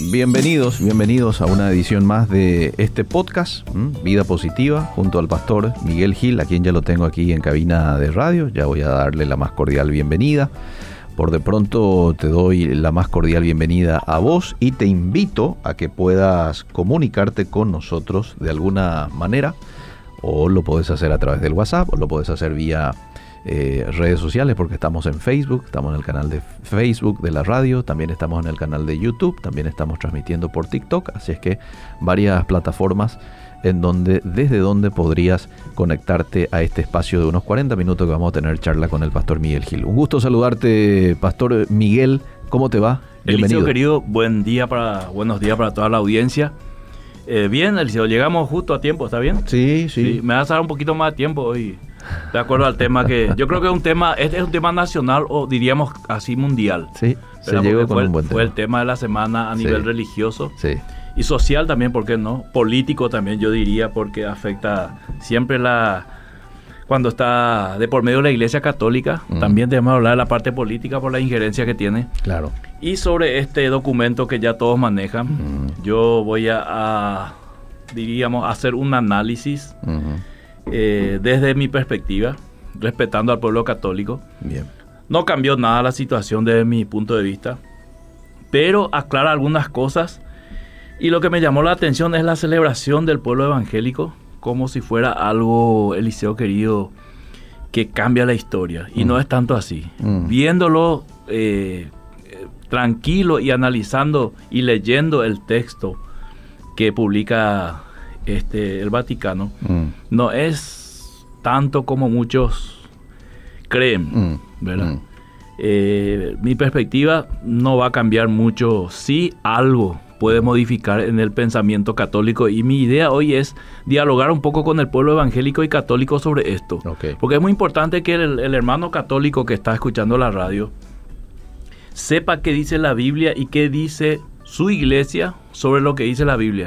Bienvenidos a una edición más de este podcast, Vida Positiva, junto al pastor Miguel Gil, a quien ya lo tengo aquí en cabina de radio. Ya voy a darle la más cordial bienvenida. Por de pronto te doy la más cordial bienvenida a vos y te invito a que puedas comunicarte con nosotros de alguna manera, o lo podés hacer a través del WhatsApp, o lo podés hacer vía redes sociales, porque estamos en Facebook, estamos en el canal de Facebook de la radio, también estamos en el canal de YouTube, también estamos transmitiendo por TikTok, así es que varias plataformas desde donde podrías conectarte a este espacio de unos 40 minutos que vamos a tener charla con el pastor Miguel Gil. Un gusto saludarte, pastor Miguel, ¿cómo te va? Bienvenido. Eliseo querido, buenos días para toda la audiencia. Bien, Eliseo, llegamos justo a tiempo, ¿está bien? Sí. Me vas a dar un poquito más de tiempo hoy, de acuerdo al tema que... Yo creo que este es un tema nacional o diríamos así mundial. Sí, se llegó con un buen tema. Fue el tema de la semana a nivel religioso. Sí. Y social también, ¿por qué no? Político también, yo diría, porque afecta siempre cuando está de por medio de la Iglesia Católica. También debemos hablar de la parte política por la injerencia que tiene. Claro. Y sobre este documento que ya todos manejan, yo voy diríamos, hacer un análisis desde mi perspectiva, respetando al pueblo católico. Bien. No cambió nada la situación desde mi punto de vista, pero aclara algunas cosas. Y lo que me llamó la atención es la celebración del pueblo evangélico, como si fuera algo, Eliseo querido, que cambia la historia. Y no es tanto así. Viéndolo tranquilo y analizando y leyendo el texto que publica el Vaticano, no es tanto como muchos creen, ¿verdad? Mi perspectiva no va a cambiar mucho. Sí, algo puede modificar en el pensamiento católico, y mi idea hoy es dialogar un poco con el pueblo evangélico y católico sobre esto. Okay. Porque es muy importante que el hermano católico que está escuchando la radio sepa qué dice la Biblia y qué dice su iglesia sobre lo que dice la Biblia.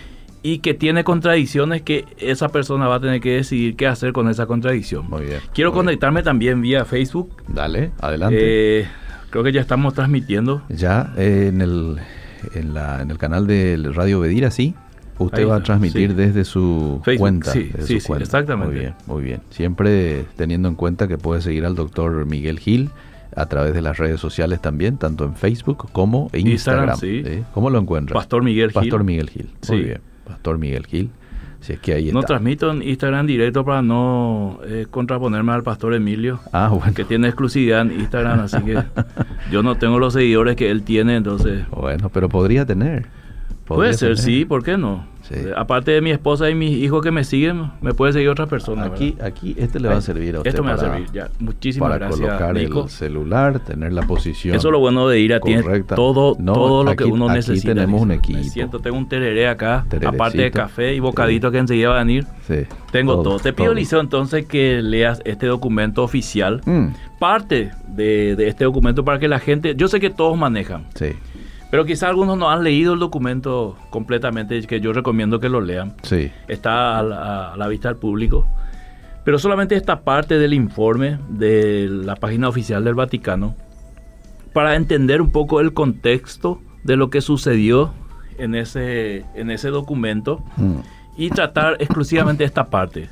Y que tiene contradicciones que esa persona va a tener que decidir qué hacer con esa contradicción. Muy bien. Quiero conectarme también vía Facebook. Dale, adelante. Creo que ya estamos transmitiendo. Ya en el canal de Radio Bedira, sí. Usted va a transmitir desde su Facebook, cuenta. Sí, exactamente. Muy bien. Siempre teniendo en cuenta que puede seguir al doctor Miguel Gil a través de las redes sociales también, tanto en Facebook como en Instagram. Sí. ¿Cómo lo encuentras? Pastor Miguel Gil. Muy bien. Pastor Miguel Gil. Si es que ahí está. No transmito en Instagram directo para no contraponerme al pastor Emilio, bueno, que tiene exclusividad en Instagram, así que yo no tengo los seguidores que él tiene, entonces... Bueno, pero podría tener. Puede ser, sí, ¿por qué no? Sí. Aparte de mi esposa y mis hijos que me siguen, me puede seguir otra persona. Aquí le va a servir a usted. Esto me va a servir, ya. Muchísimas gracias, colocar Nico. el celular, tener la posición. Eso es lo bueno de ir a correcta. Todo lo que uno aquí necesita. Tenemos un equipo. Tengo un tereré acá, aparte de café y bocadito que enseguida van a venir. Sí. Tengo todo. Te pido, Eliseo, entonces que leas este documento oficial. Parte de este documento para que la gente... Yo sé que todos manejan. Sí. Pero quizás algunos no han leído el documento completamente, que yo recomiendo que lo lean. Sí. Está a la vista del público. Pero solamente esta parte del informe de la página oficial del Vaticano, para entender un poco el contexto de lo que sucedió en ese documento, y tratar exclusivamente esta parte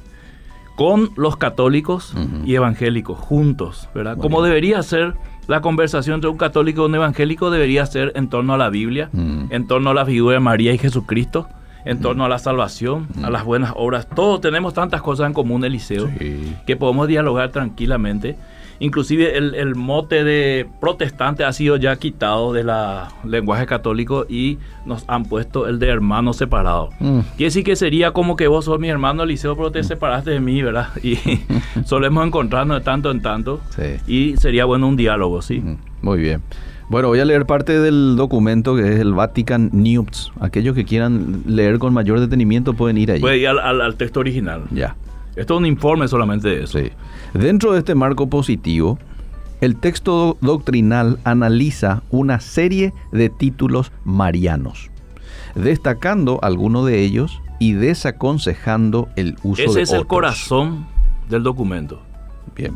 con los católicos y evangélicos juntos, ¿verdad? Como debería ser la conversación entre un católico y un evangélico, debería ser en torno a la Biblia, en torno a la figura de María y Jesucristo, en torno a la salvación, a las buenas obras. Todos tenemos tantas cosas en común, Eliseo, que podemos dialogar tranquilamente. Inclusive el mote de protestante ha sido ya quitado del lenguaje católico y nos han puesto el de hermano separado. Quiere decir que sería como que vos sos mi hermano, Eliseo, pero te separaste de mí, ¿verdad? Y solemos encontrarnos de tanto en tanto. Sí. Y sería bueno un diálogo, ¿sí? Muy bien. Bueno, voy a leer parte del documento que es el Vatican News. Aquellos que quieran leer con mayor detenimiento pueden ir allí. Puede ir al texto original. Ya. Esto es un informe solamente de eso. Sí. Dentro de este marco positivo, el texto doctrinal analiza una serie de títulos marianos, destacando algunos de ellos y desaconsejando el uso de otros. Ese es el corazón del documento. Bien.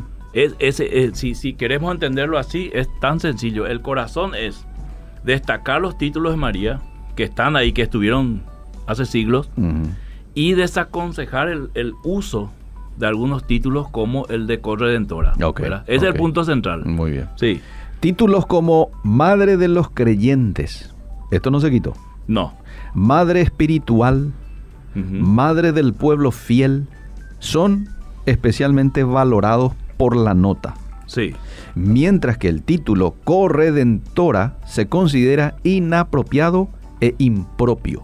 Si queremos entenderlo así, es tan sencillo. El corazón es destacar los títulos de María, que están ahí, que estuvieron hace siglos, y desaconsejar el uso de algunos títulos como el de corredentora. Ese es el punto central. Muy bien. Sí. Títulos como Madre de los Creyentes. Esto no se quitó. No. Madre Espiritual, Madre del Pueblo Fiel, son especialmente valorados por la nota. Sí. Mientras que el título corredentora se considera inapropiado e impropio.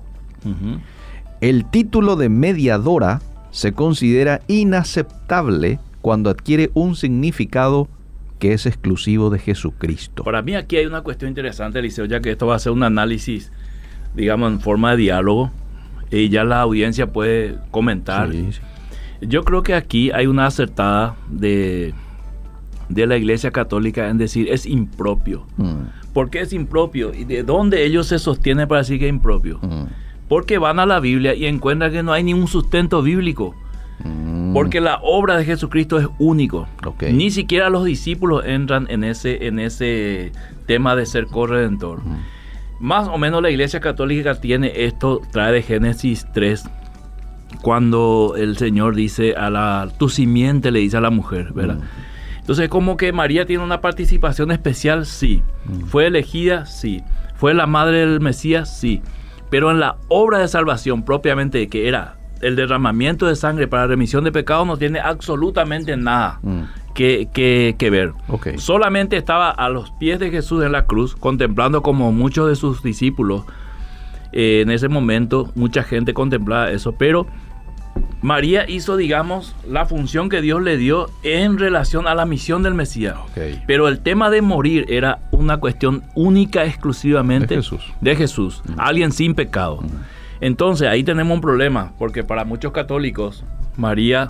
El título de mediadora se considera inaceptable cuando adquiere un significado que es exclusivo de Jesucristo. Para mí aquí hay una cuestión interesante, Eliseo, ya que esto va a ser un análisis, digamos, en forma de diálogo, y ya la audiencia puede comentar. Sí. Yo creo que aquí hay una acertada de la Iglesia Católica en decir es impropio. ¿Por qué es impropio? ¿Y de dónde ellos se sostienen para decir que es impropio? Porque van a la Biblia y encuentran que no hay ningún sustento bíblico. Porque la obra de Jesucristo es único. Ni siquiera los discípulos entran en ese tema de ser corredentor. Más o menos la Iglesia Católica tiene esto, trae de Génesis 3, cuando el Señor dice tu simiente, le dice a la mujer, ¿verdad? Entonces, como que María tiene una participación especial, sí. Fue elegida, sí. Fue la madre del Mesías, sí. Pero en la obra de salvación propiamente, que era el derramamiento de sangre para remisión de pecados, no tiene absolutamente nada que ver. Solamente estaba a los pies de Jesús en la cruz, contemplando, como muchos de sus discípulos. En ese momento, mucha gente contemplaba eso, pero María hizo, digamos, la función que Dios le dio en relación a la misión del Mesías. Pero el tema de morir era una cuestión única, exclusivamente de Jesús. Alguien sin pecado. Entonces ahí tenemos un problema, porque para muchos católicos María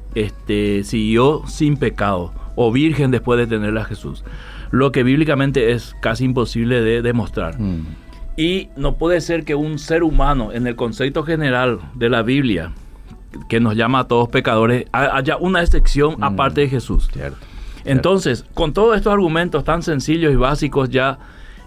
siguió sin pecado o virgen después de tener a Jesús, lo que bíblicamente es casi imposible de demostrar. Y no puede ser que un ser humano, en el concepto general de la Biblia, que nos llama a todos pecadores, haya una excepción aparte de Jesús. Entonces, con todos estos argumentos tan sencillos y básicos, ya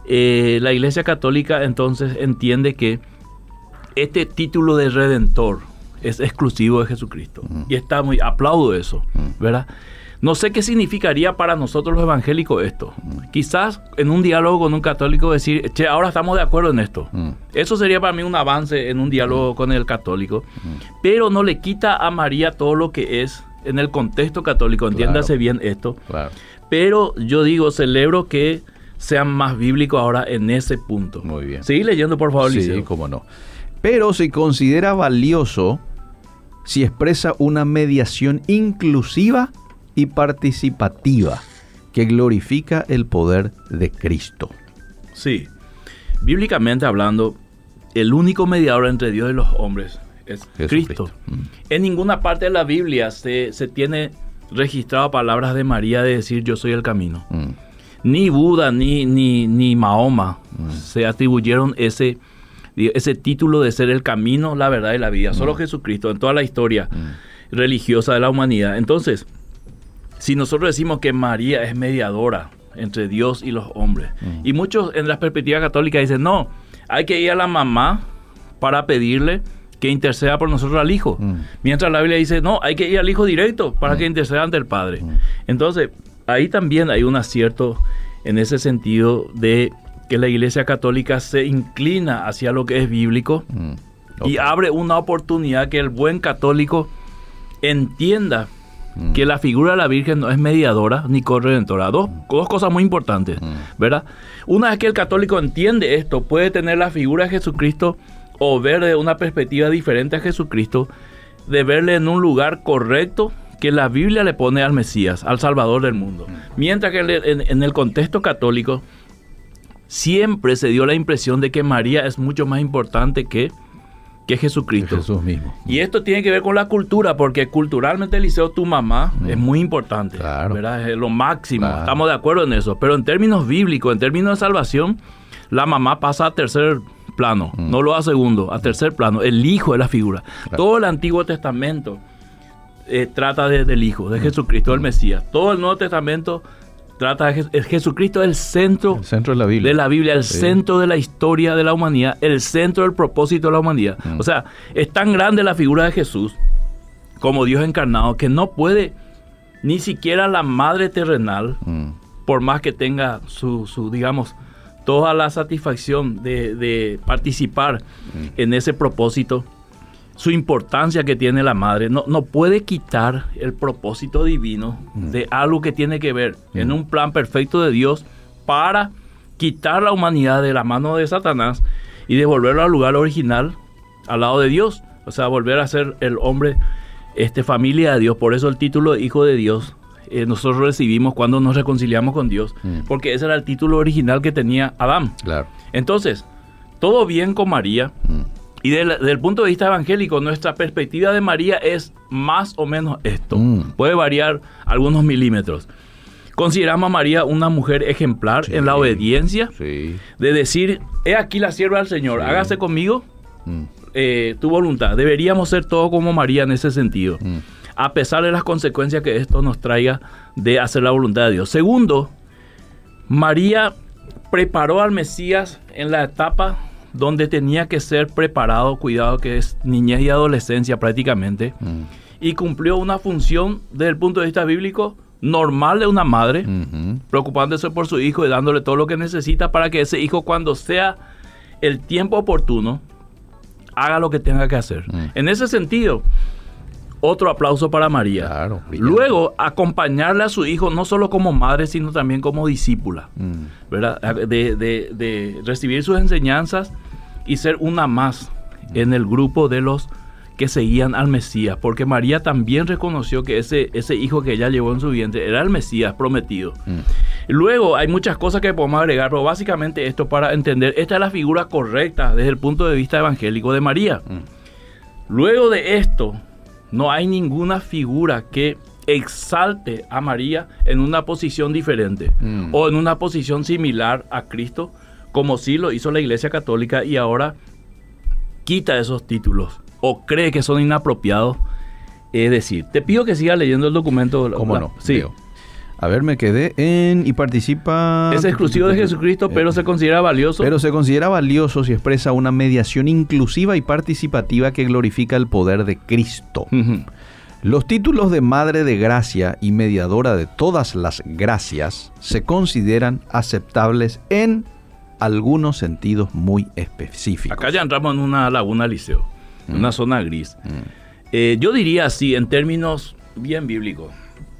la Iglesia Católica entonces entiende que este título de Redentor es exclusivo de Jesucristo. Y está aplaudo eso, ¿verdad? No sé qué significaría para nosotros los evangélicos esto. Quizás en un diálogo con un católico decir, che, ahora estamos de acuerdo en esto. Eso sería para mí un avance en un diálogo con el católico. Pero no le quita a María todo lo que es en el contexto católico. Entiéndase bien esto. Pero yo digo, celebro que sean más bíblicos ahora en ese punto. Muy bien. Sigue leyendo, por favor, Liceo. Sí, cómo no. Pero se considera valioso si expresa una mediación inclusiva y participativa que glorifica el poder de Cristo. Sí. Bíblicamente hablando, el único mediador entre Dios y los hombres es Cristo. En ninguna parte de la Biblia se tiene registrado palabras de María de decir yo soy el camino. Ni Buda ni Mahoma se atribuyeron ese título de ser el camino, la verdad y la vida. Solo Jesucristo en toda la historia religiosa de la humanidad. Entonces, si nosotros decimos que María es mediadora entre Dios y los hombres, y muchos en la perspectiva católica dicen, no, hay que ir a la mamá para pedirle que interceda por nosotros al Hijo. Mientras la Biblia dice, no, hay que ir al Hijo directo para que interceda ante el Padre. Entonces, ahí también hay un acierto en ese sentido de que la Iglesia Católica se inclina hacia lo que es bíblico y abre una oportunidad que el buen católico entienda que la figura de la Virgen no es mediadora ni corredentora. Dos cosas muy importantes, ¿verdad? Una vez que el católico entiende esto, puede tener la figura de Jesucristo o ver de una perspectiva diferente a Jesucristo, de verle en un lugar correcto que la Biblia le pone al Mesías, al Salvador del mundo. Mientras que en el contexto católico siempre se dio la impresión de que María es mucho más importante que Jesucristo. Jesús mismo. Y esto tiene que ver con la cultura, porque culturalmente, Eliseo, tu mamá es muy importante, ¿verdad? Es lo máximo, estamos de acuerdo en eso. Pero en términos bíblicos, en términos de salvación, la mamá pasa a tercer plano, no lo a segundo, a tercer plano. El Hijo es la figura. Todo el Antiguo Testamento trata del Hijo, de Jesucristo, el Mesías. Todo el Nuevo Testamento trata de Jesucristo es el centro de la Biblia, el centro de la historia de la humanidad, el centro del propósito de la humanidad. O sea, es tan grande la figura de Jesús como Dios encarnado que no puede ni siquiera la madre terrenal, por más que tenga su digamos, toda la satisfacción de participar en ese propósito, su importancia que tiene la madre, no puede quitar el propósito divino de algo que tiene que ver en un plan perfecto de Dios para quitar la humanidad de la mano de Satanás y devolverlo al lugar original, al lado de Dios. O sea, volver a ser el hombre, familia de Dios. Por eso el título de hijo de Dios nosotros recibimos cuando nos reconciliamos con Dios, porque ese era el título original que tenía Adán. Claro. Entonces, todo bien con María. Y desde el punto de vista evangélico, nuestra perspectiva de María es más o menos esto. Puede variar algunos milímetros. Consideramos a María una mujer ejemplar en la obediencia, de decir, he aquí la sierva del Señor, hágase conmigo tu voluntad. Deberíamos ser todos como María en ese sentido, a pesar de las consecuencias que esto nos traiga de hacer la voluntad de Dios. Segundo, María preparó al Mesías en la etapa donde tenía que ser preparado, cuidado, que es niñez y adolescencia prácticamente, y cumplió una función desde el punto de vista bíblico normal de una madre, preocupándose por su hijo y dándole todo lo que necesita para que ese hijo, cuando sea el tiempo oportuno, haga lo que tenga que hacer. En ese sentido, otro aplauso para María. Claro, luego, acompañarle a su hijo no solo como madre, sino también como discípula, ¿verdad? De recibir sus enseñanzas y ser una más en el grupo de los que seguían al Mesías, porque María también reconoció que ese hijo que ella llevó en su vientre era el Mesías prometido. Luego hay muchas cosas que podemos agregar, pero básicamente esto para entender, esta es la figura correcta desde el punto de vista evangélico de María. Luego de esto, no hay ninguna figura que exalte a María en una posición diferente o en una posición similar a Cristo, como sí lo hizo la Iglesia Católica, y ahora quita esos títulos o cree que son inapropiados. Es decir, te pido que sigas leyendo el documento. ¿Cómo no? Sí. Leo. A ver, me quedé en y participa... Es exclusivo de Jesucristo, pero se considera valioso. Pero se considera valioso si expresa una mediación inclusiva y participativa que glorifica el poder de Cristo. Los títulos de Madre de Gracia y Mediadora de todas las gracias se consideran aceptables en algunos sentidos muy específicos. Acá ya entramos en una laguna, Liceo, en una zona gris. Yo diría así, en términos bien bíblicos.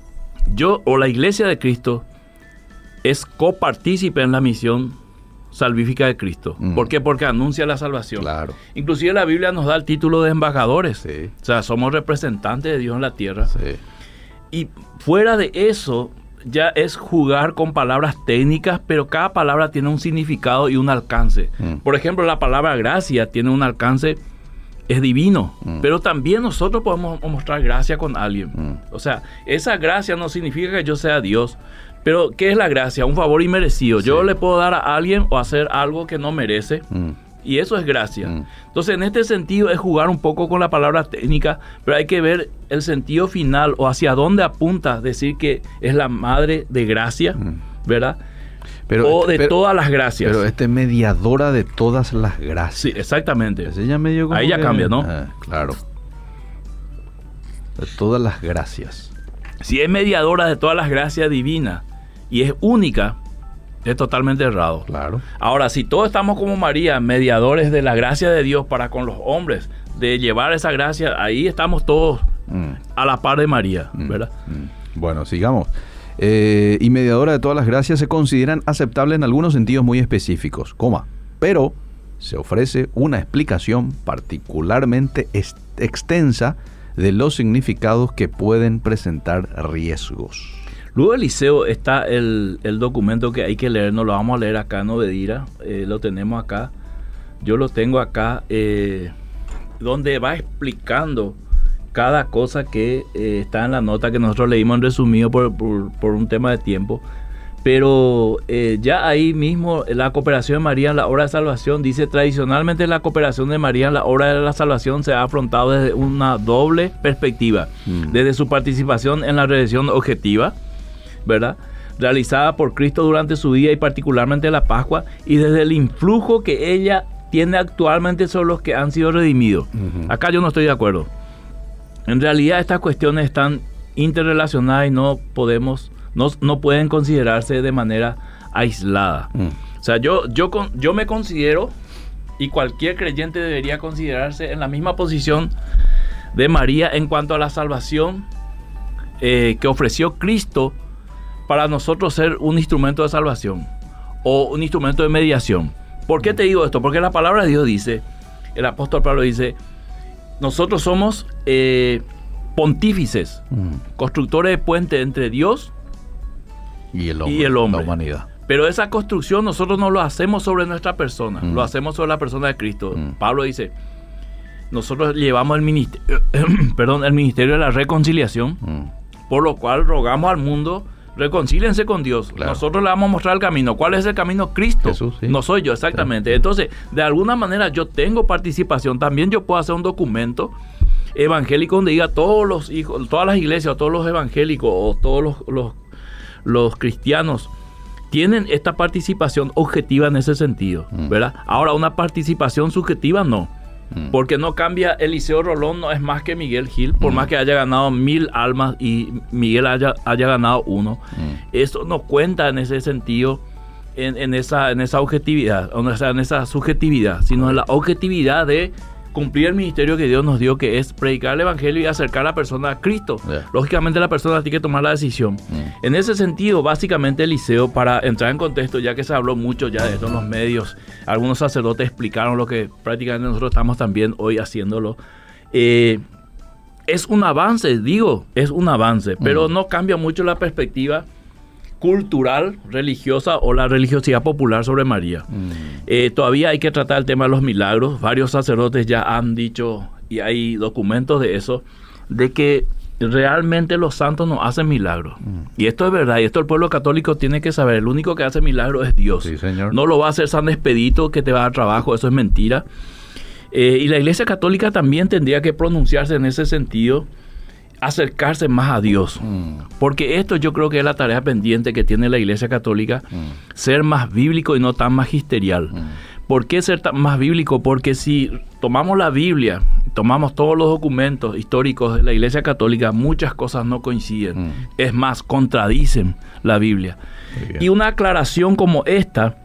La Iglesia de Cristo es copartícipe en la misión salvífica de Cristo. ¿Por qué? Porque anuncia la salvación. Claro. Inclusive la Biblia nos da el título de embajadores. Sí. O sea, somos representantes de Dios en la tierra. Sí. Y fuera de eso, ya es jugar con palabras técnicas, pero cada palabra tiene un significado y un alcance. Por ejemplo, la palabra gracia tiene un alcance, es divino, pero también nosotros podemos mostrar gracia con alguien. O sea, esa gracia no significa que yo sea Dios, pero ¿qué es la gracia? Un favor inmerecido. Yo le puedo dar a alguien o hacer algo que no merece, y eso es gracia. Entonces, en este sentido es jugar un poco con la palabra técnica, pero hay que ver el sentido final o hacia dónde apunta decir que es la madre de gracia, ¿verdad? Pero todas las gracias. Pero mediadora de todas las gracias. Sí, exactamente. Ahí ya cambia, ¿no? Claro. De todas las gracias. Si es mediadora de todas las gracias divinas y es única, es totalmente errado. Claro. Ahora, si todos estamos como María, mediadores de la gracia de Dios para con los hombres, de llevar esa gracia, ahí estamos todos a la par de María, ¿verdad? Bueno, sigamos. Y mediadora de todas las gracias se consideran aceptables en algunos sentidos muy específicos, pero se ofrece una explicación particularmente extensa de los significados que pueden presentar riesgos. Luego, Eliseo, está el documento que hay que leer, no lo vamos a leer acá en Obedira, lo tenemos acá, yo lo tengo acá, donde va explicando cada cosa que está en la nota que nosotros leímos en resumido por un tema de tiempo. Pero ya ahí mismo la cooperación de María en la obra de salvación dice: tradicionalmente la cooperación de María en la obra de la salvación se ha afrontado desde una doble perspectiva. Desde su participación en la redención objetiva, ¿verdad? realizada por Cristo durante su vida y particularmente la Pascua, y desde el influjo que ella tiene actualmente sobre los que han sido redimidos. Acá yo no estoy de acuerdo. En realidad estas cuestiones están interrelacionadas y no pueden considerarse de manera aislada. O sea, yo me considero, y cualquier creyente debería considerarse en la misma posición de María en cuanto a la salvación que ofreció Cristo para nosotros ser un instrumento de salvación o un instrumento de mediación. ¿Por qué te digo esto? Porque la palabra de Dios dice, el apóstol Pablo dice, nosotros somos pontífices, constructores de puente entre Dios y el hombre, la humanidad. Pero esa construcción nosotros no lo hacemos sobre nuestra persona, lo hacemos sobre la persona de Cristo. Pablo dice, nosotros llevamos el ministerio de la reconciliación, por lo cual rogamos al mundo, reconcílense con Dios. Claro. Nosotros le vamos a mostrar el camino. ¿Cuál es el camino? Cristo. Jesús, sí. No soy yo, exactamente. Claro. Entonces, de alguna manera yo tengo participación. También yo puedo hacer un documento evangélico donde diga todos los hijos, todas las iglesias, o todos los evangélicos, o todos los cristianos tienen esta participación objetiva en ese sentido, ¿verdad? Ahora, una participación subjetiva no. Porque no cambia. Eliseo Rolón no es más que Miguel Gil, por más que haya ganado 1000 almas y Miguel haya ganado 1. Eso no cuenta en ese sentido, en esa objetividad, o sea, en esa subjetividad, sino en la objetividad de cumplir el ministerio que Dios nos dio, que es predicar el evangelio y acercar a la persona a Cristo. Lógicamente la persona tiene que tomar la decisión. En ese sentido, básicamente Eliseo, para entrar en contexto, ya que se habló mucho ya de esto en los medios, algunos sacerdotes explicaron lo que prácticamente nosotros estamos también hoy haciéndolo. Es un avance, pero no cambia mucho la perspectiva cultural, religiosa o la religiosidad popular sobre María. Todavía hay que tratar el tema de los milagros. Varios sacerdotes ya han dicho, y hay documentos de eso, de que realmente los santos no hacen milagros. Y esto es verdad, y esto el pueblo católico tiene que saber. El único que hace milagros es Dios. Sí, señor. No lo va a hacer San Expedito que te va a dar trabajo, eso es mentira. Y la Iglesia Católica también tendría que pronunciarse en ese sentido, acercarse más a Dios, porque esto yo creo que es la tarea pendiente que tiene la Iglesia Católica, ser más bíblico y no tan magisterial. ¿Por qué ser tan más bíblico? Porque si tomamos la Biblia, tomamos todos los documentos históricos de la Iglesia Católica, muchas cosas no coinciden, es más, contradicen la Biblia. Y una aclaración como esta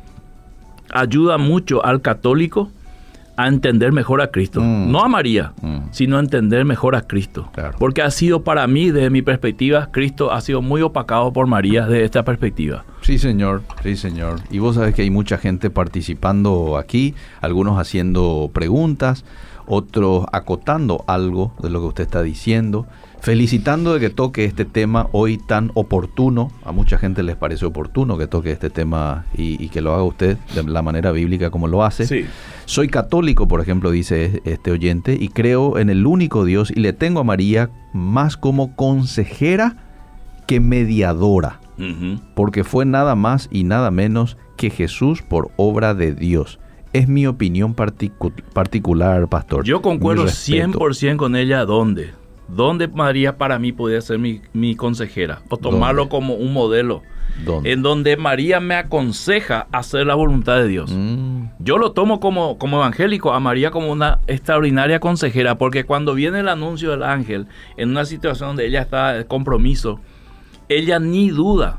ayuda mucho al católico a entender mejor a Cristo, no a María, sino a entender mejor a Cristo. Claro. Porque ha sido para mí, desde mi perspectiva, Cristo ha sido muy opacado por María desde esta perspectiva. Sí, señor, sí, señor. Y vos sabés que hay mucha gente participando aquí, algunos haciendo preguntas, otros acotando algo de lo que usted está diciendo, felicitando de que toque este tema hoy tan oportuno. A mucha gente les parece oportuno que toque este tema y que lo haga usted de la manera bíblica como lo hace. Sí. Soy católico, por ejemplo, dice este oyente, y creo en el único Dios y le tengo a María más como consejera que mediadora, porque fue nada más y nada menos que Jesús por obra de Dios. Es mi opinión particular, pastor. Yo concuerdo 100% con ella. ¿Dónde María para mí podría ser mi consejera? O tomarlo como un modelo. ¿Dónde? En donde María me aconseja hacer la voluntad de Dios. Yo lo tomo como evangélico a María como una extraordinaria consejera, porque cuando viene el anuncio del ángel, en una situación donde ella está en compromiso, ella ni duda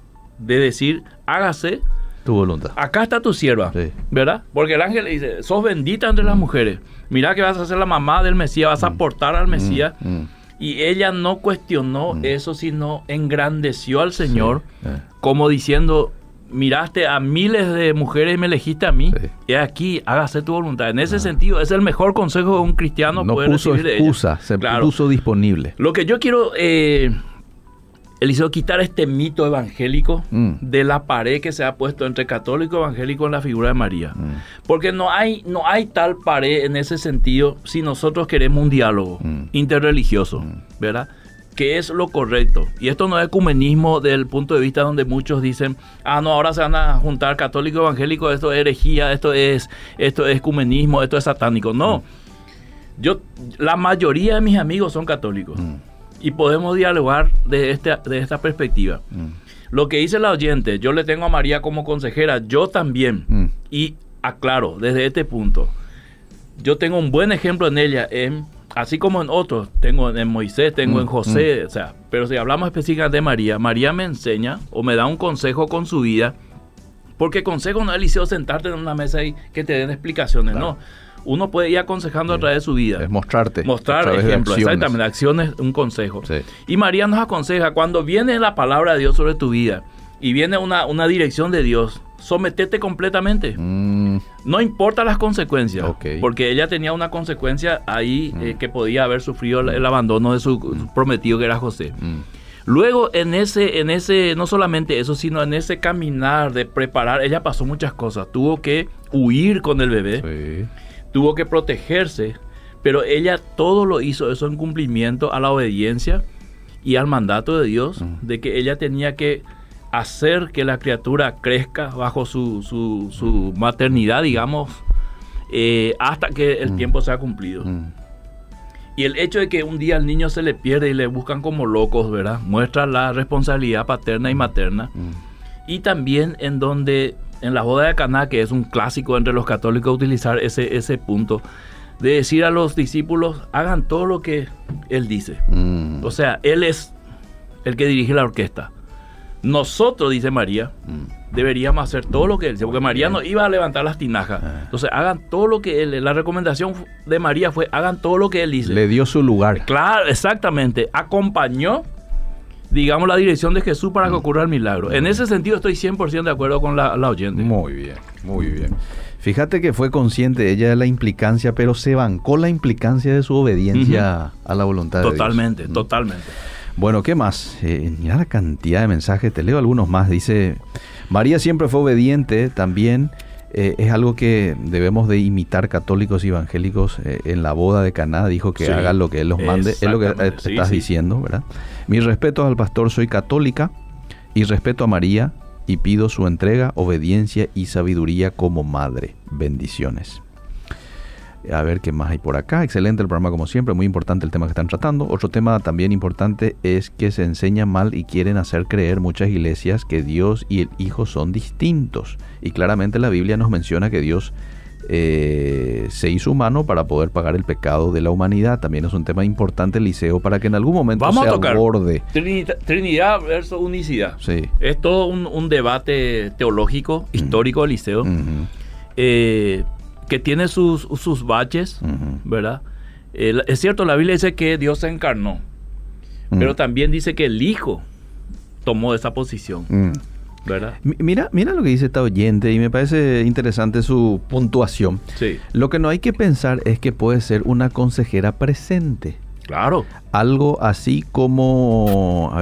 de decir, hágase tu voluntad. Acá está tu sierva, sí. ¿Verdad? Porque el ángel le dice, sos bendita entre las mujeres. Mirá que vas a ser la mamá del Mesías, vas a aportar al Mesías. Y ella no cuestionó eso, sino engrandeció al Señor, como diciendo, miraste a miles de mujeres y me elegiste a mí. Sí. Y aquí, hágase tu voluntad. En ese sentido, es el mejor consejo de un cristiano no poder recibir de ella. No puso excusa, se puso disponible. Lo que yo quiero... Eliseo, quitar este mito evangélico de la pared que se ha puesto entre católico y evangélico en la figura de María. Porque no hay tal pared en ese sentido si nosotros queremos un diálogo interreligioso, ¿verdad? Que es lo correcto. Y esto no es ecumenismo del punto de vista donde muchos dicen, no, ahora se van a juntar católico y evangélico, esto es herejía, esto es ecumenismo, esto es satánico. No. La mayoría de mis amigos son católicos. Y podemos dialogar de esta perspectiva. Lo que dice la oyente, yo le tengo a María como consejera, yo también. Y aclaro, desde este punto, yo tengo un buen ejemplo en ella, así como en otros, tengo en Moisés, tengo en José, o sea, pero si hablamos específicamente de María, María me enseña o me da un consejo con su vida, porque consejo no es, Eliseo, sentarte en una mesa y que te den explicaciones, claro. No. Uno puede ir aconsejando a través de su vida. Es mostrarte. Mostrar ejemplos, exactamente, acciones, un consejo. Sí. Y María nos aconseja, cuando viene la palabra de Dios sobre tu vida y viene una dirección de Dios, sometete completamente. No importa las consecuencias, porque ella tenía una consecuencia ahí que podía haber sufrido el abandono de su prometido, que era José. Luego en ese, no solamente eso, sino en ese caminar de preparar, ella pasó muchas cosas. Tuvo que huir con el bebé. Sí. Tuvo que protegerse, pero ella todo lo hizo eso en cumplimiento a la obediencia y al mandato de Dios, de que ella tenía que hacer que la criatura crezca bajo su maternidad, digamos, hasta que el tiempo sea cumplido. Y el hecho de que un día al niño se le pierde y le buscan como locos, ¿verdad? Muestra la responsabilidad paterna y materna. Y también en la boda de Caná, que es un clásico entre los católicos, utilizar ese punto de decir a los discípulos, hagan todo lo que Él dice. O sea, Él es el que dirige la orquesta. Nosotros, dice María, deberíamos hacer todo lo que Él dice, porque María no iba a levantar las tinajas. Entonces, hagan todo lo que Él... La recomendación de María fue, hagan todo lo que Él dice. Le dio su lugar. Claro, exactamente. Acompañó, digamos, la dirección de Jesús para que ocurra el milagro. En ese sentido estoy 100% de acuerdo con la oyente. Muy bien, muy bien. Fíjate que fue consciente ella de la implicancia, pero se bancó la implicancia de su obediencia a la voluntad de Dios. Totalmente. Bueno, ¿qué más? Mira la cantidad de mensajes, te leo algunos más. Dice, María siempre fue obediente, también es algo que debemos de imitar católicos y evangélicos. En la boda de Caná dijo que hagan lo que Él los mande, es lo que estás diciendo, ¿verdad? Mis respetos al pastor, soy católica y respeto a María y pido su entrega, obediencia y sabiduría como madre. Bendiciones. A ver qué más hay por acá. Excelente el programa como siempre, muy importante el tema que están tratando. Otro tema también importante es que se enseña mal y quieren hacer creer muchas iglesias que Dios y el Hijo son distintos. Y claramente la Biblia nos menciona que Dios se hizo humano para poder pagar el pecado de la humanidad. También es un tema importante, Eliseo, para que en algún momento vamos se a tocar aborde. Trinidad versus unicidad. Sí. Es todo un debate teológico, histórico, Eliseo. Que tiene sus baches, ¿verdad? Es cierto, la Biblia dice que Dios se encarnó, pero también dice que el Hijo tomó esa posición, ¿verdad? Mira lo que dice esta oyente y me parece interesante su puntuación. Sí. Lo que no hay que pensar es que puede ser una consejera presente. Claro. Algo así como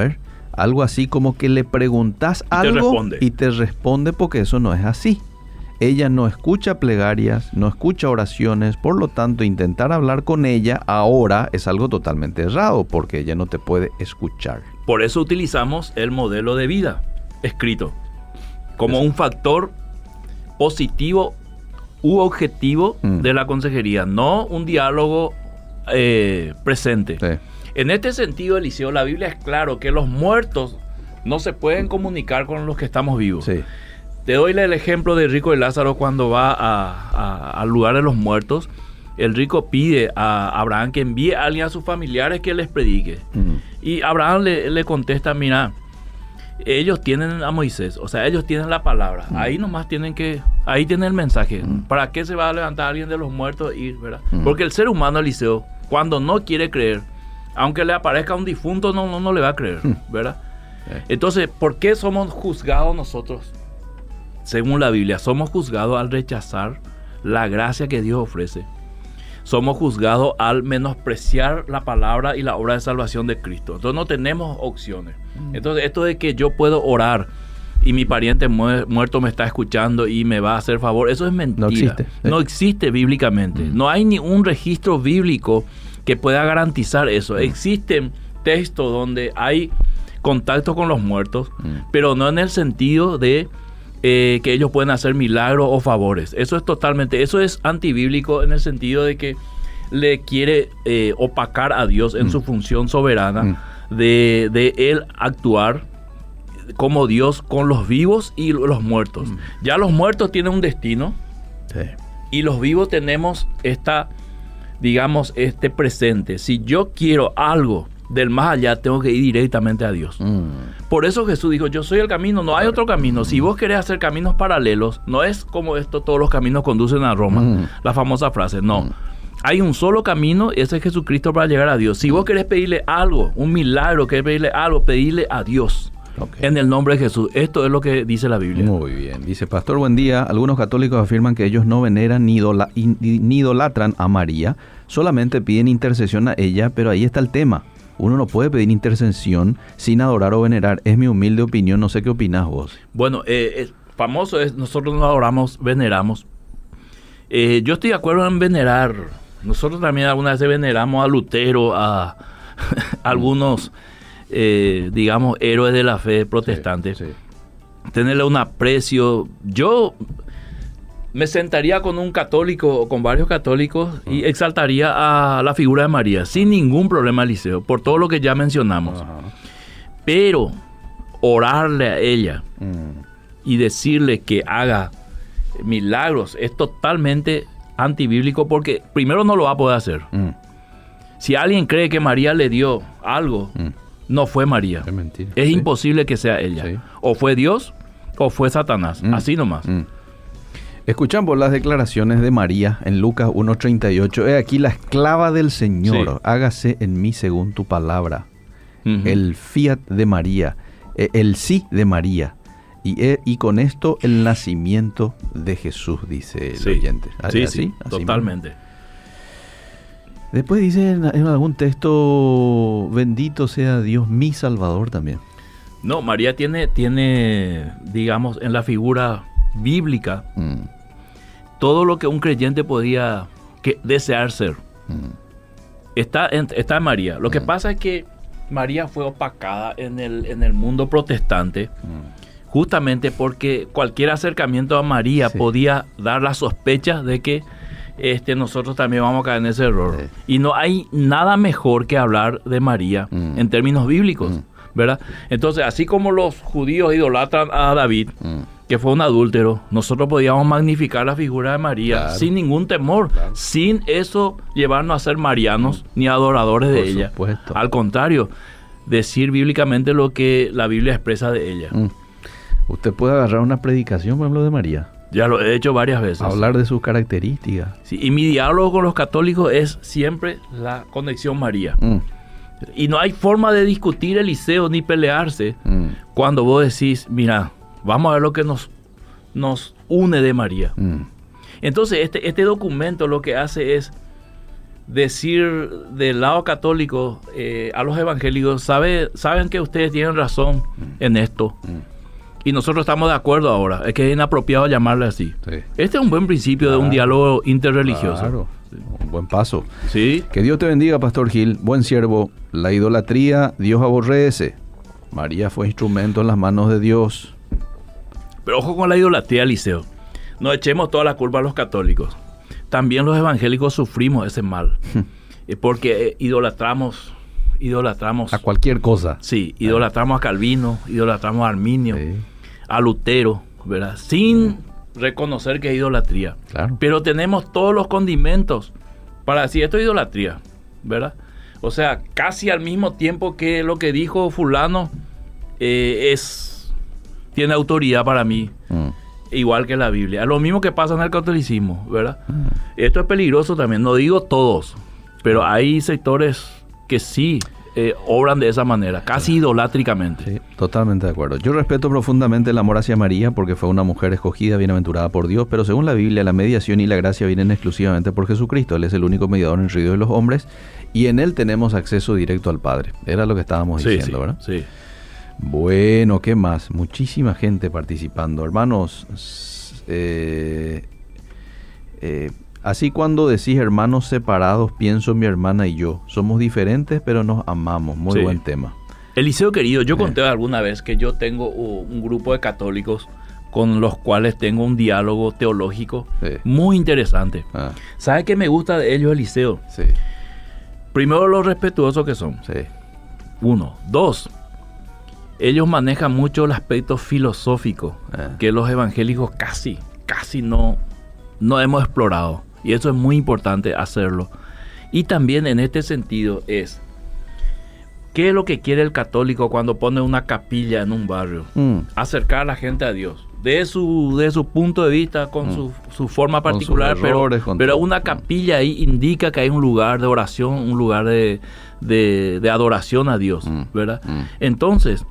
que le preguntas algo y te responde, porque eso no es así. Ella no escucha plegarias, no escucha oraciones, por lo tanto intentar hablar con ella ahora es algo totalmente errado, porque ella no te puede escuchar. Por eso utilizamos el modelo de vida escrito como un factor positivo u objetivo de la consejería, no un diálogo presente. Sí. En este sentido, Eliseo, la Biblia es claro que los muertos no se pueden comunicar con los que estamos vivos. Sí. Te doy el ejemplo de rico y Lázaro cuando va al lugar de los muertos. El rico pide a Abraham que envíe a alguien a sus familiares que les predique. Y Abraham le contesta, mira, ellos tienen a Moisés, o sea, ellos tienen la palabra. Ahí nomás ahí tienen el mensaje. ¿Para qué se va a levantar alguien de los muertos? ¿Verdad? Porque el ser humano, Eliseo, cuando no quiere creer, aunque le aparezca un difunto, no le va a creer, ¿verdad? Entonces, ¿por qué somos juzgados nosotros? Según la Biblia, somos juzgados al rechazar la gracia que Dios ofrece. Somos juzgados al menospreciar la palabra y la obra de salvación de Cristo. Entonces no tenemos opciones. Entonces esto de que yo puedo orar y mi pariente muerto me está escuchando y me va a hacer favor, eso es mentira. No existe. No existe bíblicamente. No hay ni un registro bíblico que pueda garantizar eso. Existen textos donde hay contacto con los muertos, pero no en el sentido de que ellos pueden hacer milagros o favores. Eso es antibíblico en el sentido de que le quiere opacar a Dios en su función soberana de él actuar como Dios con los vivos y los muertos. Ya los muertos tienen un destino, Sí. y los vivos tenemos este presente. Si yo quiero algo del más allá, tengo que ir directamente a Dios. Por eso Jesús dijo, yo soy el camino, no hay otro camino. Si vos querés hacer caminos paralelos, no es como esto, todos los caminos conducen a Roma, la famosa frase, no. Hay un solo camino, ese es Jesucristo para llegar a Dios. Si vos querés pedirle algo, un milagro, querés pedirle algo, pedirle a Dios. Okay. En el nombre de Jesús. Esto es lo que dice la Biblia. Muy bien. Dice, pastor, buen día. Algunos católicos afirman que ellos no veneran ni idolatran a María, solamente piden intercesión a ella, pero ahí está el tema. Uno no puede pedir intercesión sin adorar o venerar. Es mi humilde opinión, no sé qué opinás vos. Bueno, famoso es, nosotros no adoramos, veneramos. Yo estoy de acuerdo en venerar. Nosotros también alguna vez veneramos a Lutero, a algunos, héroes de la fe protestante. Sí, sí. Tenerle un aprecio. Yo me sentaría con un católico o con varios católicos y exaltaría a la figura de María sin ningún problema, Eliseo, por todo lo que ya mencionamos. Pero orarle a ella y decirle que haga milagros es totalmente antibíblico, porque primero no lo va a poder hacer. Si alguien cree que María le dio algo, no fue María. Es mentira. Es imposible que sea ella. Sí. O fue Dios o fue Satanás. Así nomás. Escuchamos las declaraciones de María en Lucas 1:38. He aquí la esclava del Señor. Sí. Hágase en mí según tu palabra. El fiat de María. El sí de María. Y con esto el nacimiento de Jesús, dice el oyente. Sí, ¿así? Totalmente. Después dice en algún texto, bendito sea Dios mi Salvador también. No, María tiene digamos, en la figura bíblica, todo lo que un creyente podía desear ser. Está en María. Lo que pasa es que María fue opacada en el mundo protestante, justamente porque cualquier acercamiento a María podía dar la sospecha de que nosotros también vamos a caer en ese error. Sí. Y no hay nada mejor que hablar de María en términos bíblicos, ¿verdad? Entonces, así como los judíos idolatran a David, que fue un adúltero, nosotros podíamos magnificar la figura de María sin ningún temor, sin eso llevarnos a ser marianos ni adoradores de ella. Supuesto. Al contrario, decir bíblicamente lo que la Biblia expresa de ella. Usted puede agarrar una predicación, por ejemplo, de María. Ya lo he hecho varias veces. Hablar de sus características. Sí, y mi diálogo con los católicos es siempre la conexión María. Y no hay forma de discutir, Eliseo, ni pelearse cuando vos decís, mira, vamos a ver lo que nos une de María. Entonces, este documento lo que hace es decir del lado católico a los evangélicos, saben que ustedes tienen razón en esto. Y nosotros estamos de acuerdo ahora. Es que es inapropiado llamarle así. Sí. Este es un buen principio de un diálogo interreligioso. Claro, un buen paso. Sí. Que Dios te bendiga, Pastor Gil. Buen siervo. La idolatría, Dios aborrece. María fue instrumento en las manos de Dios. Pero ojo con la idolatría, Eliseo. No echemos toda la culpa a los católicos. También los evangélicos sufrimos ese mal. Porque idolatramos a cualquier cosa. Sí, idolatramos a Calvino, idolatramos a Arminio, a Lutero, ¿verdad? Sin reconocer que es idolatría. Claro. Pero tenemos todos los condimentos para decir esto es idolatría, ¿verdad? O sea, casi al mismo tiempo que lo que dijo fulano tiene autoridad para mí, igual que la Biblia. Lo mismo que pasa en el catolicismo, ¿verdad? Esto es peligroso también, no digo todos, pero hay sectores que sí obran de esa manera, casi idolátricamente. Sí, totalmente de acuerdo. Yo respeto profundamente el amor hacia María porque fue una mujer escogida, bienaventurada por Dios, pero según la Biblia, la mediación y la gracia vienen exclusivamente por Jesucristo. Él es el único mediador entre Dios y los hombres y en Él tenemos acceso directo al Padre. Era lo que estábamos diciendo, ¿verdad? Sí. Bueno, ¿qué más? Muchísima gente participando. Hermanos, así cuando decís hermanos separados, pienso en mi hermana y yo. Somos diferentes, pero nos amamos. Muy buen tema. Eliseo querido, yo conté alguna vez que yo tengo un grupo de católicos con los cuales tengo un diálogo teológico muy interesante. ¿Sabes qué me gusta de ellos, Eliseo? Sí. Primero, lo respetuosos que son. Sí. 1. 2. ellos manejan mucho el aspecto filosófico, que los evangélicos casi no hemos explorado. Y eso es muy importante hacerlo. Y también en este sentido es, ¿qué es lo que quiere el católico cuando pone una capilla en un barrio? Acercar a la gente a Dios. De su punto de vista, con su forma particular, pero una capilla ahí indica que hay un lugar de oración, un lugar de adoración a Dios, ¿verdad? Entonces,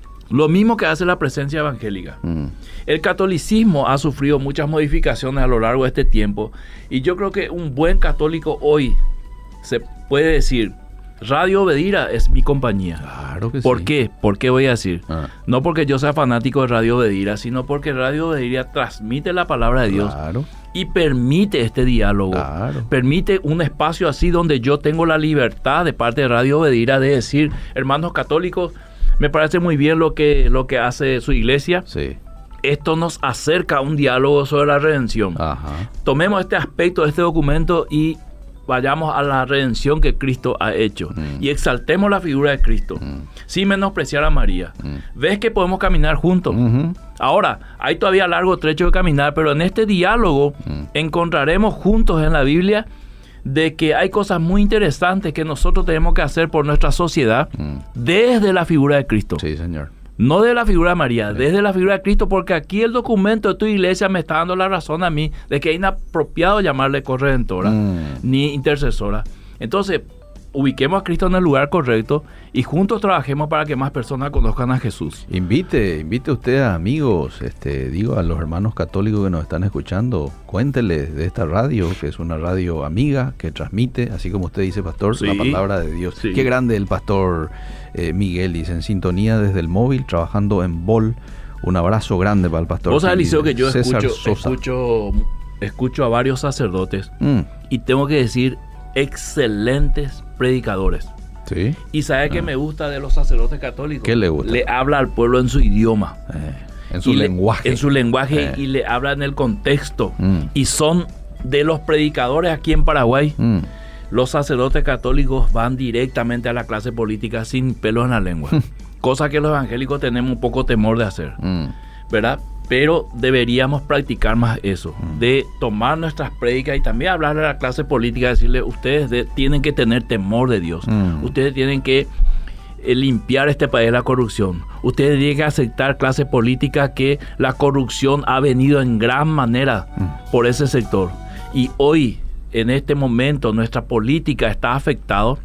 lo mismo que hace la presencia evangélica. El catolicismo ha sufrido muchas modificaciones a lo largo de este tiempo, y yo creo que un buen católico hoy se puede decir: Radio Obedira es mi compañía. Claro que ¿Por sí. qué? ¿Por qué voy a decir? No porque yo sea fanático de Radio Obedira, sino porque Radio Obedira transmite la palabra de Dios. Claro. Y permite este diálogo. Claro. Permite un espacio así donde yo tengo la libertad de parte de Radio Obedira de decir: hermanos católicos, me parece muy bien lo que hace su iglesia. Sí. Esto nos acerca a un diálogo sobre la redención. Ajá. Tomemos este aspecto de este documento y vayamos a la redención que Cristo ha hecho. Y exaltemos la figura de Cristo, sin menospreciar a María. ¿Ves que podemos caminar juntos? Ahora, hay todavía largo trecho de caminar, pero en este diálogo encontraremos juntos en la Biblia de que hay cosas muy interesantes que nosotros tenemos que hacer por nuestra sociedad desde la figura de Cristo. Sí, señor. No de la figura de María, desde la figura de Cristo, porque aquí el documento de tu iglesia me está dando la razón a mí de que es inapropiado llamarle corredentora ni intercesora. Entonces, ubiquemos a Cristo en el lugar correcto y juntos trabajemos para que más personas conozcan a Jesús. Invite usted a amigos, a los hermanos católicos que nos están escuchando, cuénteles de esta radio, que es una radio amiga, que transmite, así como usted dice, pastor, Sí. la palabra de Dios. Sí. Qué grande el pastor Miguel, dice, en sintonía desde el móvil, trabajando en Bol. Un abrazo grande para el pastor. Vos sabés, Eliseo, que yo César Sosa. escucho a varios sacerdotes y tengo que decir, excelentes predicadores. Sí. Y ¿sabe qué me gusta de los sacerdotes católicos? ¿Qué le gusta? Le habla al pueblo en su idioma. En su lenguaje. En su lenguaje y le habla en el contexto. Y son de los predicadores aquí en Paraguay. Los sacerdotes católicos van directamente a la clase política sin pelos en la lengua. Cosa que los evangélicos tenemos un poco temor de hacer. ¿Verdad? Pero deberíamos practicar más eso, de tomar nuestras prédicas y también hablarle a la clase política, decirle: ustedes tienen que tener temor de Dios, ustedes tienen que limpiar este país de la corrupción, ustedes tienen que aceptar clase política que la corrupción ha venido en gran manera por ese sector. Y hoy, en este momento, nuestra política está afectada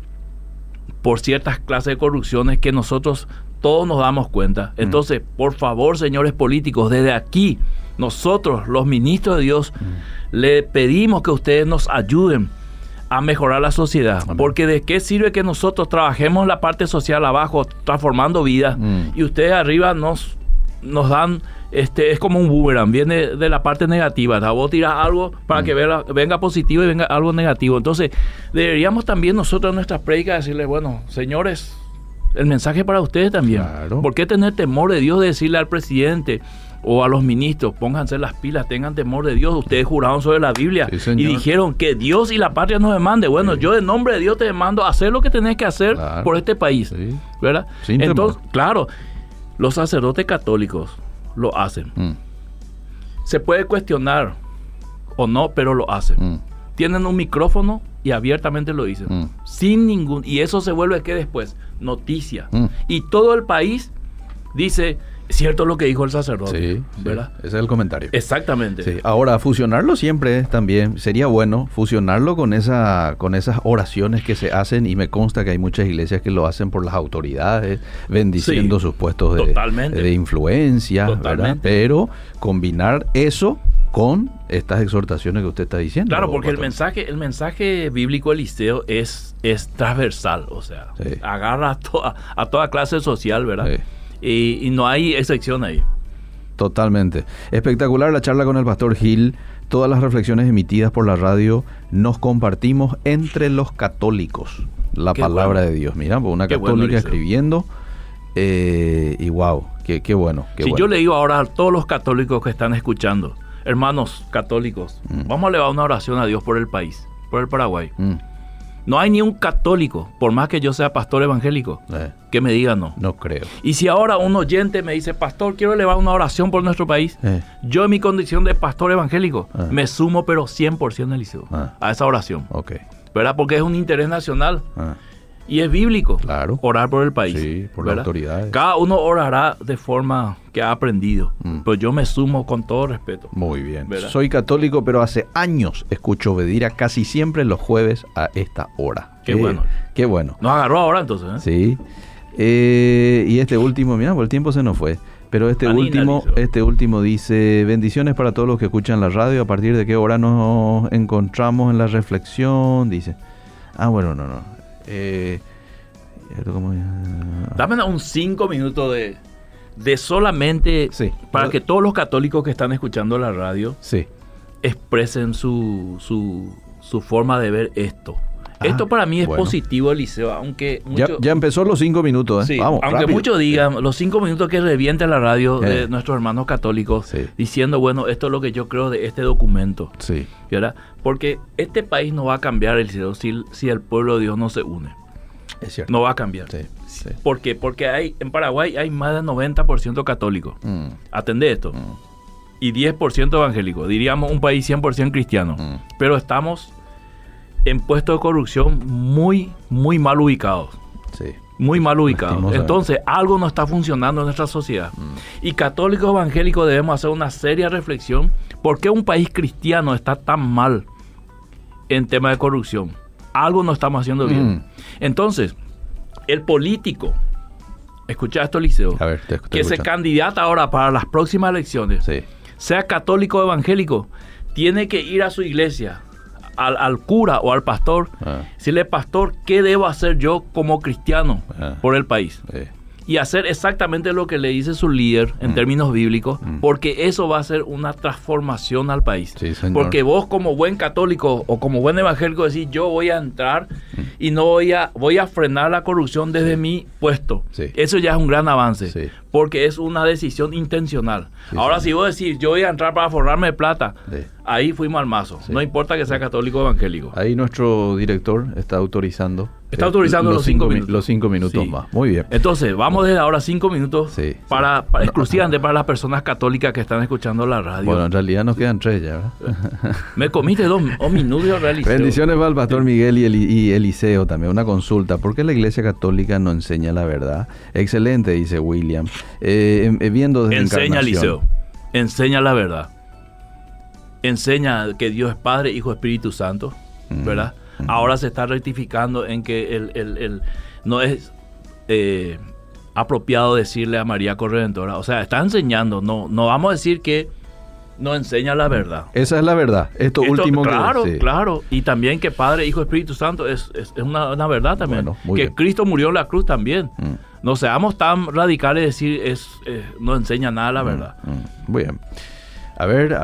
por ciertas clases de corrupciones que nosotros todos nos damos cuenta. Entonces, por favor, señores políticos, desde aquí, nosotros, los ministros de Dios, le pedimos que ustedes nos ayuden a mejorar la sociedad. Amén. Porque ¿de qué sirve que nosotros trabajemos la parte social abajo, transformando vidas, y ustedes arriba nos dan, es como un boomerang, viene de la parte negativa, ¿verdad? Vos tirás algo para que venga positivo y venga algo negativo. Entonces, deberíamos también nosotros en nuestras prédicas decirles: bueno, señores, el mensaje para ustedes también. Claro. ¿Por qué tener temor de Dios de decirle al presidente o a los ministros: pónganse las pilas, tengan temor de Dios? Ustedes juraron sobre la Biblia y dijeron que Dios y la patria nos demande. Bueno, yo en nombre de Dios te demando hacer lo que tenés que hacer por este país. ¿Verdad? Sin Entonces, temor. claro, los sacerdotes católicos lo hacen. Se puede cuestionar o no, pero lo hacen. Tienen un micrófono y abiertamente lo dicen. Sin ningún... Y eso se vuelve, ¿qué después? Noticia. Y todo el país dice: cierto lo que dijo el sacerdote. Sí, ¿verdad? Ese es el comentario. Exactamente. Sí. Ahora, fusionarlo siempre es también, sería bueno fusionarlo con esas oraciones que se hacen, y me consta que hay muchas iglesias que lo hacen por las autoridades, bendiciendo sus puestos de influencia, ¿verdad? Pero combinar eso con estas exhortaciones que usted está diciendo. Claro, porque el mensaje bíblico, Eliseo, es transversal, o sea, agarra a toda clase social, ¿verdad? Y no hay excepción ahí. Totalmente. Espectacular la charla con el pastor Gil. Todas las reflexiones emitidas por la radio nos compartimos entre los católicos. La palabra de Dios. Mira, una católica escribiendo. Y wow, qué bueno. Yo le digo ahora a todos los católicos que están escuchando: hermanos católicos, vamos a elevar una oración a Dios por el país, por el Paraguay. No hay ni un católico, por más que yo sea pastor evangélico, que me diga no. No creo. Y si ahora un oyente me dice, pastor, quiero elevar una oración por nuestro país, yo en mi condición de pastor evangélico me sumo, pero 100% Eliseo, a esa oración. Ok. ¿Verdad? Porque es un interés nacional. Y es bíblico, claro, orar por el país. Sí, por las autoridades. Cada uno orará de forma que ha aprendido. Pero yo me sumo con todo respeto. Muy bien. ¿Verdad? Soy católico, pero hace años escucho Bedira casi siempre los jueves a esta hora. Qué bueno. Qué bueno. Nos agarró ahora entonces, Sí. Y este último, mira, el tiempo se nos fue. Pero este último dice: bendiciones para todos los que escuchan la radio. ¿A partir de qué hora nos encontramos en la reflexión? Dice. Bueno, no. Dame un 5 minutos de solamente para que todos los católicos que están escuchando la radio expresen su forma de ver esto. Esto para mí es positivo, Eliseo, aunque ya empezó los 5 minutos. Sí, vamos, aunque rápido. Muchos digan los 5 minutos que revienta la radio de nuestros hermanos católicos diciendo, bueno, esto es lo que yo creo de este documento. Sí. ¿Verdad? Porque este país no va a cambiar, Eliseo, si el pueblo de Dios no se une. Es cierto. No va a cambiar. Sí. ¿Por qué? Porque en Paraguay hay más del 90% católicos. Atendé esto. Y 10% evangélicos. Diríamos un país 100% cristiano. Pero estamos en puestos de corrupción muy, muy mal ubicados. Sí. Muy mal ubicados. Entonces, algo no está funcionando en nuestra sociedad. Y católicos evangélicos debemos hacer una seria reflexión. ¿Por qué un país cristiano está tan mal en tema de corrupción? Algo no estamos haciendo bien. Entonces, el político, escucha esto, Eliseo, a ver, que se candidata ahora para las próximas elecciones, sea católico o evangélico, tiene que ir a su iglesia, al cura o al pastor, decirle: pastor, ¿qué debo hacer yo como cristiano por el país? Y hacer exactamente lo que le dice su líder en términos bíblicos, porque eso va a ser una transformación al país. Sí, porque vos, como buen católico o como buen evangélico, decís: yo voy a entrar y no voy a frenar la corrupción desde mi puesto. Eso ya es un gran avance, porque es una decisión intencional. Ahora, si vos decís: yo voy a entrar para forrarme de plata, ahí fuimos al mazo. No importa que sea católico o evangélico. Ahí nuestro director está autorizando. Está autorizando los 5 minutos. Los 5 minutos más. Muy bien. Entonces, vamos desde ahora 5 minutos para exclusivamente para las personas católicas que están escuchando la radio. Bueno, en realidad nos quedan 3 ya, ¿verdad? Me comiste 2 minutos, Eliseo. Bendiciones para el pastor Miguel y Eliseo también. Una consulta: ¿por qué la Iglesia Católica no enseña la verdad? Excelente, dice William. Viendo desde enseña, Eliseo. Enseña la verdad. Enseña que Dios es Padre, Hijo, Espíritu Santo, ¿verdad? Ahora se está rectificando en que no es apropiado decirle a María Corredentora. O sea, está enseñando. No vamos a decir que no enseña la verdad. Esa es la verdad. Esto último. Claro. Y también que Padre, Hijo, Espíritu Santo es una verdad también. Bueno, que bien. Cristo murió en la cruz también. No seamos tan radicales de decir no enseña nada la verdad. Muy bien. A ver.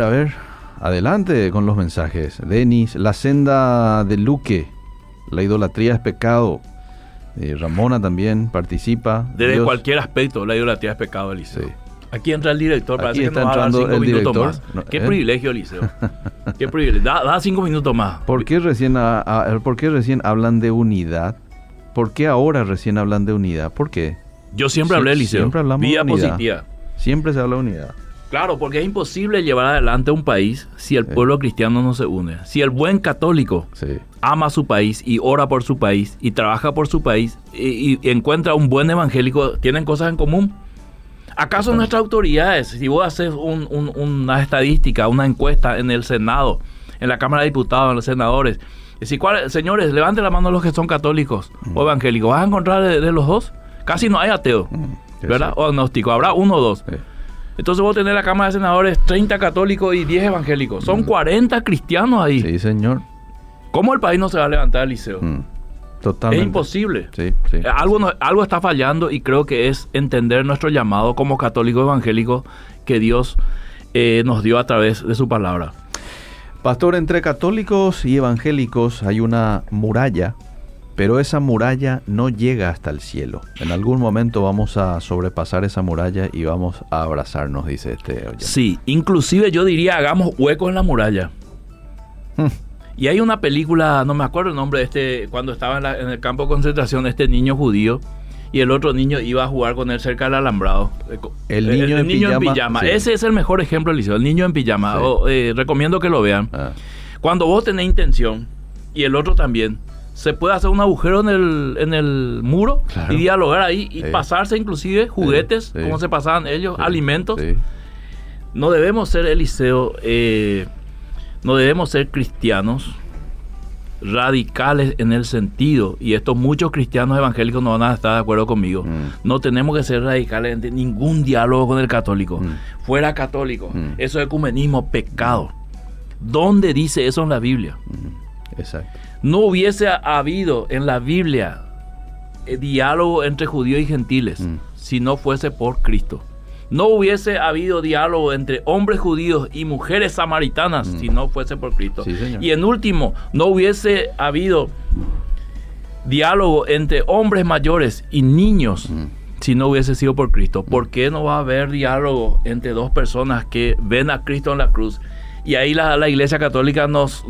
Adelante con los mensajes. Denis: la senda de Luque, la idolatría es pecado. Ramona también participa. Desde cualquier aspecto, la idolatría es pecado, Eliseo. Aquí entra el director, parece que nos va a dar 5 minutos más. Qué privilegio, Eliseo. Qué privilegio. Da 5 minutos más. ¿Por qué recién hablan de unidad? ¿Por qué ahora recién hablan de unidad? ¿Por qué? Yo siempre hablé, Eliseo. Siempre hablamos de unidad. Positiva. Siempre se habla de unidad. Claro, porque es imposible llevar adelante un país si el pueblo cristiano no se une. Si el buen católico ama su país y ora por su país y trabaja por su país y encuentra un buen evangélico, ¿tienen cosas en común? ¿Acaso nuestras autoridades, si vos haces una estadística, una encuesta en el Senado, en la Cámara de Diputados, en los senadores, decir: señores, levanten la mano los que son católicos o evangélicos, vas a encontrar de los dos? Casi no hay ateo, ¿verdad? O agnóstico, habrá 1 o 2. Entonces vos tenés la Cámara de Senadores 30 católicos y 10 evangélicos. Son 40 cristianos ahí. Sí, señor. ¿Cómo el país no se va a levantar, Eliseo? Totalmente. Es imposible. Sí. Algo está fallando, y creo que es entender nuestro llamado como católicos evangélicos que Dios nos dio a través de su palabra. Pastor, entre católicos y evangélicos hay una muralla, pero esa muralla no llega hasta el cielo. En algún momento vamos a sobrepasar esa muralla y vamos a abrazarnos, dice este oyente. Sí, inclusive yo diría: hagamos huecos en la muralla. Y hay una película, no me acuerdo el nombre, cuando estaba en el campo de concentración, este niño judío, y el otro niño iba a jugar con él cerca del alambrado. El niño en pijama. Sí. Ese es el mejor ejemplo, Eliseo, el niño en pijama. Sí. Recomiendo que lo vean. Cuando vos tenés intención, y el otro también, se puede hacer un agujero en el muro, claro, y dialogar ahí, y pasarse inclusive juguetes, como se pasaban ellos, alimentos. Sí. No debemos ser, Eliseo, no debemos ser cristianos radicales en el sentido, y estos muchos cristianos evangélicos no van a estar de acuerdo conmigo, no tenemos que ser radicales en ningún diálogo con el católico, fuera católico, eso es ecumenismo, pecado. ¿Dónde dice eso en la Biblia? Exacto. No hubiese habido en la Biblia diálogo entre judíos y gentiles si no fuese por Cristo. No hubiese habido diálogo entre hombres judíos y mujeres samaritanas si no fuese por Cristo. Sí, y en último, no hubiese habido diálogo entre hombres mayores y niños si no hubiese sido por Cristo. ¿Por qué no va a haber diálogo entre dos personas que ven a Cristo en la cruz? Y ahí la Iglesia Católica nos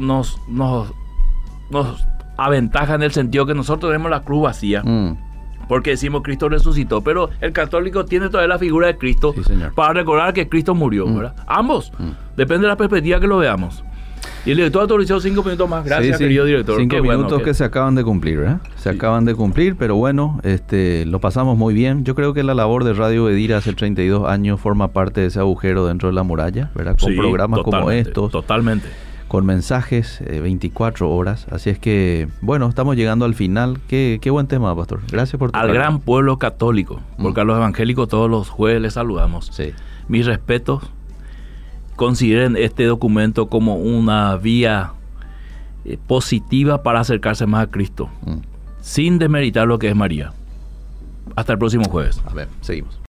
aventaja en el sentido que nosotros tenemos la cruz vacía. Porque decimos Cristo resucitó, pero el católico tiene todavía la figura de Cristo, sí, para recordar que Cristo murió, ¿verdad? Ambos, depende de la perspectiva que lo veamos. Y el director autorizó 5 minutos más. Gracias, querido director. 5 minutos que se acaban de cumplir, ¿verdad? Se acaban de cumplir, pero bueno, lo pasamos muy bien. Yo creo que la labor de Radio Bedira hace 32 años forma parte de ese agujero dentro de la muralla, ¿verdad? Con programas como estos. Totalmente. Con mensajes 24 horas. Así es que, bueno, estamos llegando al final. Qué buen tema, pastor. Gracias por tu Al gran pueblo católico, porque a los evangélicos todos los jueves les saludamos. Sí. Mis respetos. Consideren este documento como una vía positiva para acercarse más a Cristo, sin desmeritar lo que es María. Hasta el próximo jueves. A ver, seguimos.